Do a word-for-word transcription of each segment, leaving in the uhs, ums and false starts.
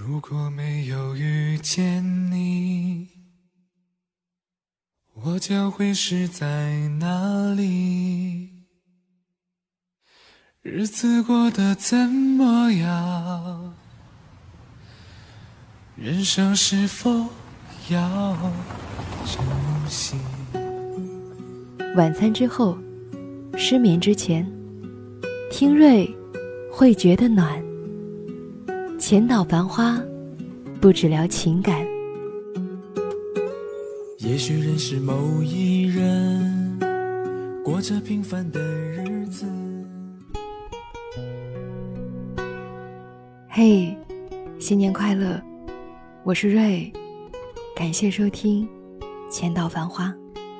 如果没有遇见你，我将会是在哪里？日子过得怎么样？人生是否要珍惜？ 晚餐之后，失眠之前，听瑞会觉得暖。浅岛繁花，不只聊情感。 也许认识某一人，过着平凡的日子。 嘿，新年快乐，我是瑞，感谢收听浅岛繁花。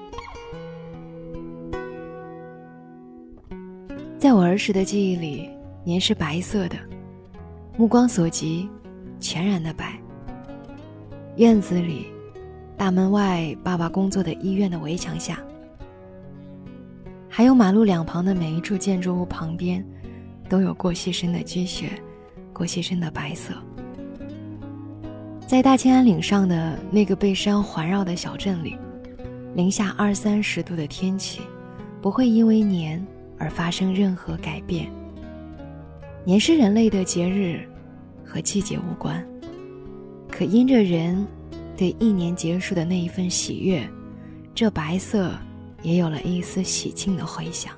在我儿时的记忆里，年是白色的，目光所及，全然的白。院子里，大门外爸爸工作的医院的围墙下，还有马路两旁的每一处建筑物旁边，都有过细深的积雪，过细深的白色。在大兴安岭上的那个被山环绕的小镇里，零下二三十度的天气不会因为年而发生任何改变。年是人类的节日，和季节无关，可因着人对一年结束的那一份喜悦，这白色也有了一丝喜庆的回响。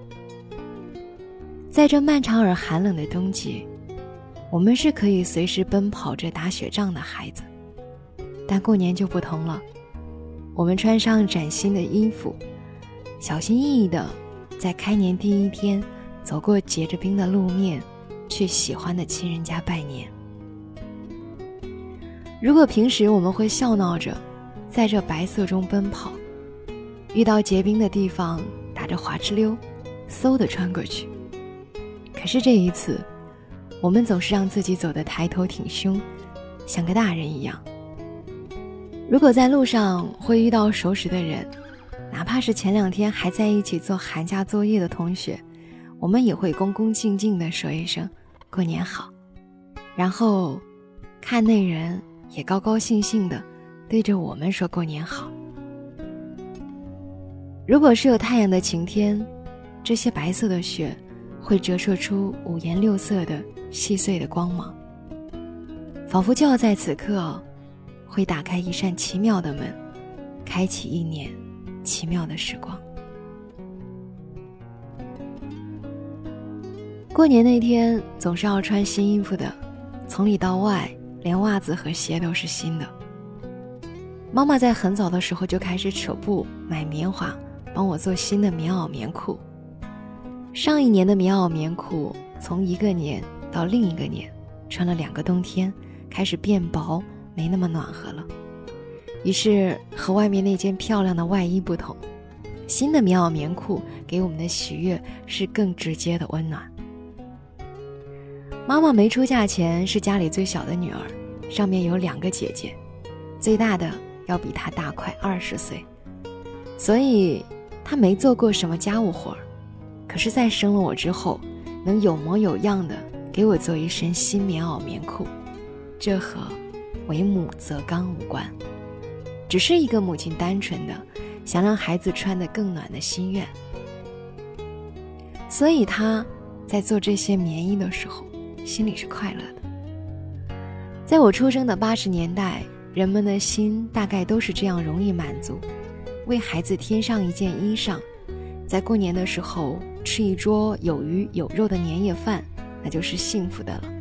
在这漫长而寒冷的冬季，我们是可以随时奔跑着打雪仗的孩子，但过年就不同了。我们穿上崭新的衣服，小心翼翼地在开年第一天走过结着冰的路面，去喜欢的亲人家拜年。如果平时我们会笑闹着在这白色中奔跑，遇到结冰的地方打着滑哧溜，嗖地穿过去。可是这一次，我们总是让自己走得抬头挺胸，像个大人一样。如果在路上会遇到熟识的人，哪怕是前两天还在一起做寒假作业的同学，我们也会恭恭敬敬地说一声过年好，然后看那人也高高兴兴地对着我们说过年好。如果是有太阳的晴天，这些白色的雪会折射出五颜六色的细碎的光芒，仿佛就要在此刻会打开一扇奇妙的门，开启一年奇妙的时光。过年那天总是要穿新衣服的，从里到外连袜子和鞋都是新的。妈妈在很早的时候就开始扯布买棉花，帮我做新的棉袄棉裤。上一年的棉袄棉裤从一个年到另一个年，穿了两个冬天，开始变薄，没那么暖和了。于是和外面那件漂亮的外衣不同，新的棉袄棉裤给我们的喜悦是更直接的温暖。妈妈没出嫁前是家里最小的女儿，上面有两个姐姐，最大的要比她大快二十岁，所以她没做过什么家务活。可是在生了我之后，能有模有样的给我做一身新棉袄棉裤，这和为母则刚无关，只是一个母亲单纯的想让孩子穿得更暖的心愿。所以她在做这些棉衣的时候，心里是快乐的。在我出生的八十年代，人们的心大概都是这样容易满足，为孩子添上一件衣裳，在过年的时候吃一桌有鱼有肉的年夜饭，那就是幸福的了。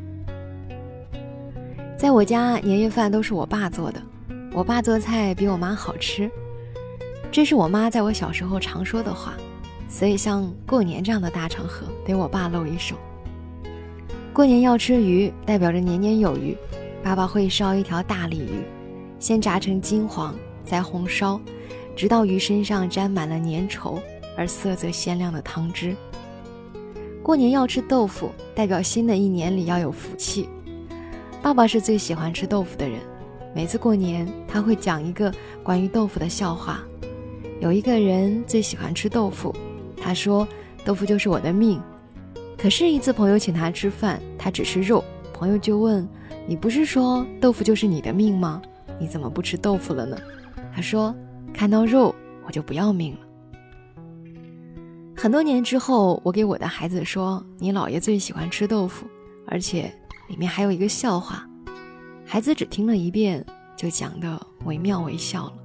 在我家，年夜饭都是我爸做的，我爸做菜比我妈好吃，这是我妈在我小时候常说的话，所以像过年这样的大场合得我爸露一手。过年要吃鱼，代表着年年有余，爸爸会烧一条大鲤鱼，先炸成金黄，再红烧，直到鱼身上沾满了粘稠而色泽鲜亮的汤汁。过年要吃豆腐，代表新的一年里要有福气。爸爸是最喜欢吃豆腐的人，每次过年他会讲一个关于豆腐的笑话。有一个人最喜欢吃豆腐，他说豆腐就是我的命。可是一次朋友请他吃饭，他只吃肉， 朋友就问，你不是说豆腐就是你的命吗？你怎么不吃豆腐了呢？他说，看到肉我就不要命了。很多年之后，我给我的孩子说，你姥爷最喜欢吃豆腐，而且里面还有一个笑话。孩子只听了一遍，就讲得惟妙惟肖了。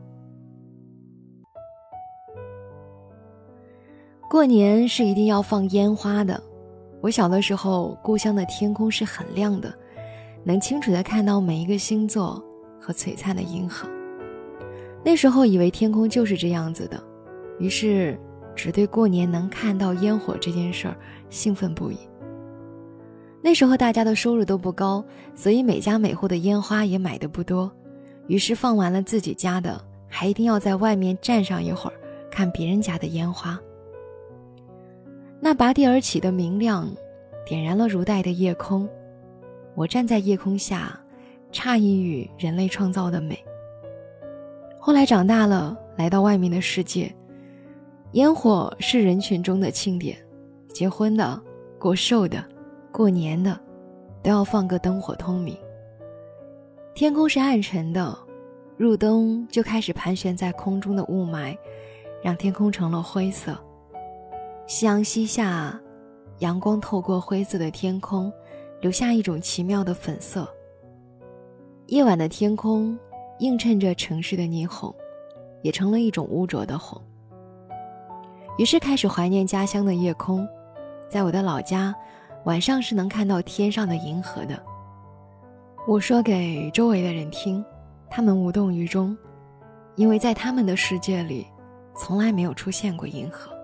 过年是一定要放烟花的。我小的时候，故乡的天空是很亮的，能清楚地看到每一个星座和璀璨的银河。那时候以为天空就是这样子的，于是只对过年能看到烟火这件事儿兴奋不已。那时候大家的收入都不高，所以每家每户的烟花也买得不多，于是放完了自己家的，还一定要在外面站上一会儿，看别人家的烟花。那拔地而起的明亮点燃了如带的夜空，我站在夜空下，诧异于人类创造的美。后来长大了，来到外面的世界，烟火是人群中的庆典，结婚的、过寿的、过年的，都要放个灯火通明。天空是暗沉的，入冬就开始盘旋在空中的雾霾，让天空成了灰色。夕阳西下，阳光透过灰色的天空，留下一种奇妙的粉色。夜晚的天空映衬着城市的霓虹，也成了一种污浊的红。于是开始怀念家乡的夜空，在我的老家，晚上是能看到天上的银河的。我说给周围的人听，他们无动于衷，因为在他们的世界里，从来没有出现过银河。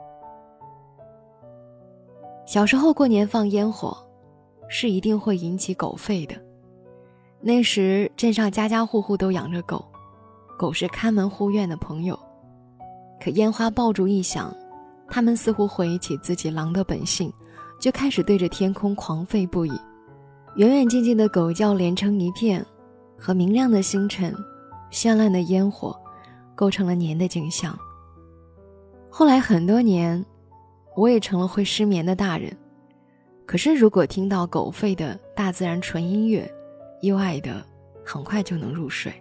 小时候过年放烟火，是一定会引起狗吠的。那时镇上家家户户都养着狗，狗是看门护院的朋友。可烟花爆竹一响，它们似乎回忆起自己狼的本性，就开始对着天空狂吠不已。远远近近的狗叫连成一片，和明亮的星辰、绚烂的烟火构成了年的景象。后来很多年，我也成了会失眠的大人，可是如果听到狗吠的大自然纯音乐，意外的很快就能入睡。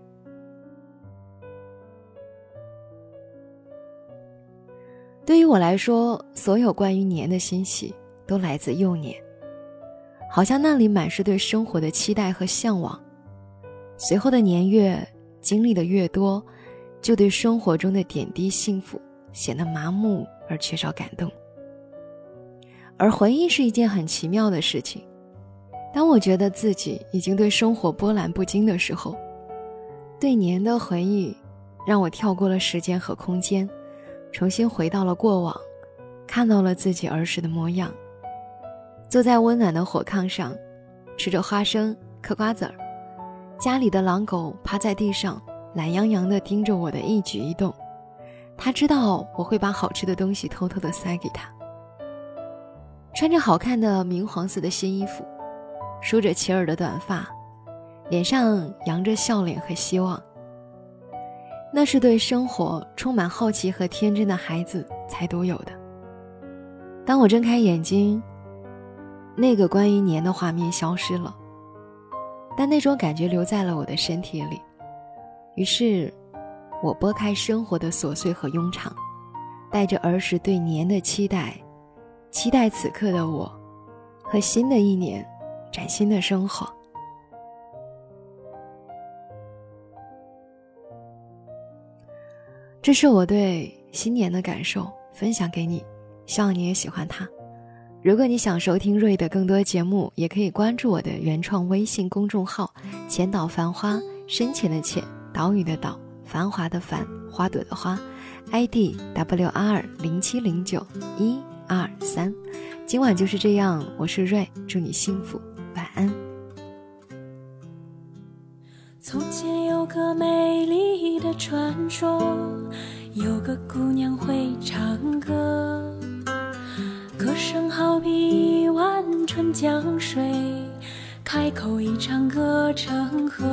对于我来说，所有关于年的欣喜都来自幼年，好像那里满是对生活的期待和向往。随后的年月经历的越多，就对生活中的点滴幸福显得麻木而缺少感动。而回忆是一件很奇妙的事情，当我觉得自己已经对生活波澜不惊的时候，对年的回忆让我跳过了时间和空间，重新回到了过往，看到了自己儿时的模样。坐在温暖的火炕上，吃着花生嗑瓜子儿，家里的狼狗趴在地上，懒洋洋地盯着我的一举一动。他知道我会把好吃的东西偷偷地塞给他。穿着好看的明黄色的新衣服，梳着齐耳的短发，脸上扬着笑脸和希望。那是对生活充满好奇和天真的孩子才独有的。当我睁开眼睛，那个关于年的画面消失了，但那种感觉留在了我的身体里。于是我拨开生活的琐碎和庸常，带着儿时对年的期待，期待此刻的我和新的一年崭新的生活。这是我对新年的感受，分享给你，希望你也喜欢它。如果你想收听瑞的更多节目，也可以关注我的原创微信公众号浅岛繁花，深浅的浅，岛屿的岛，繁华的繁，花朵的花， I D W R 零七零九一二三。今晚就是这样，我是瑞，祝你幸福，晚安。 从前有个美丽的传说，有个姑娘会唱歌，歌声好比一碗春江水，开口一唱歌成河。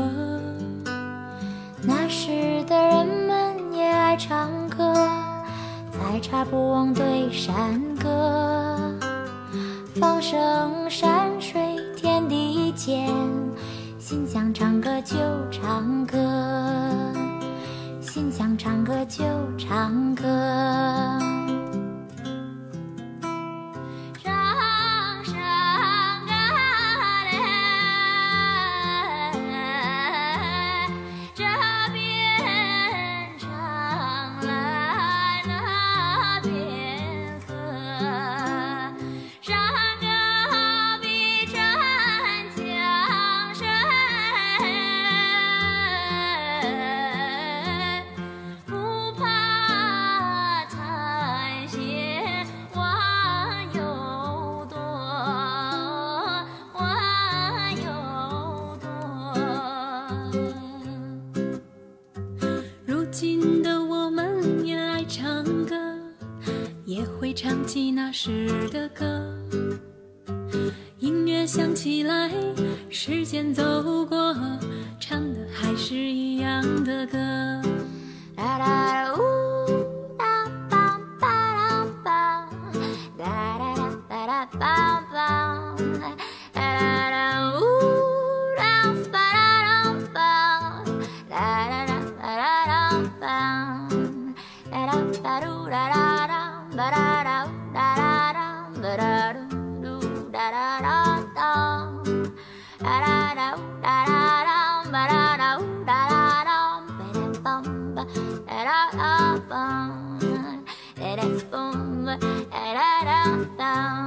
那时的人们也爱唱歌，采茶不忘对山歌，放声山水天地间， 见，心想唱歌就唱歌，心想唱歌就唱歌。 唱起那时的歌，音乐响起来，时间走过，唱的还是一样的歌。 哒哒呜哒梆梆梆，哒哒哒哒梆梆，哒哒呜哒梆梆，哒哒哒哒哒梆，哒哒哒嘟哒哒哒，吧哒哒哒哒哒，吧哒嘟嘟哒哒哒哒，哒哒哒呜哒哒哒，吧哒哒呜哒哒哒，吧哒梆梆，哒哒哒梆，哒哒梆梆，哒哒哒梆。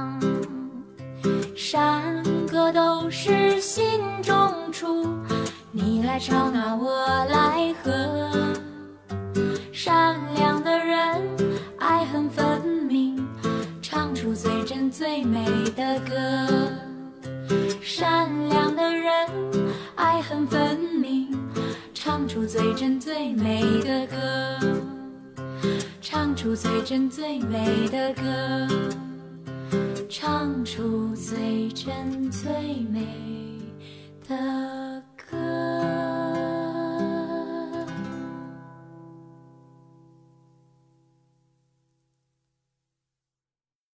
山歌都是心中出，你来唱啊我来和。善良的人爱恨分明，唱出最真最美的歌。善良的人爱恨分明，唱出最真最美的歌，唱出最真最美的歌，唱出最真最美的歌。